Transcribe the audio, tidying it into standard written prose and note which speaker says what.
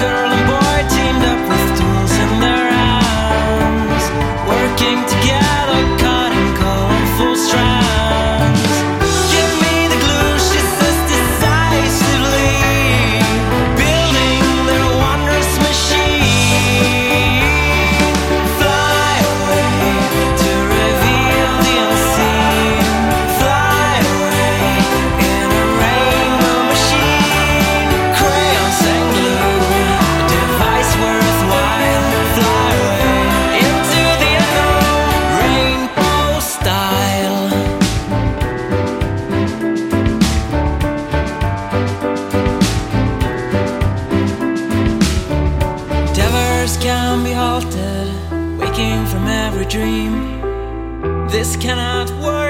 Speaker 1: girl and boy teamed up with tools in their hands, working together, cutting colorful strands. Give me the glue, she says decisively, building their wondrous machine. Fly away to reveal the unseen. Fly away in a rainbow machine. Crayons and glue, a device worthwhile. Fly away into the unknown, rainbow style. Endeavors can be halted, waking from every dream. This cannot work.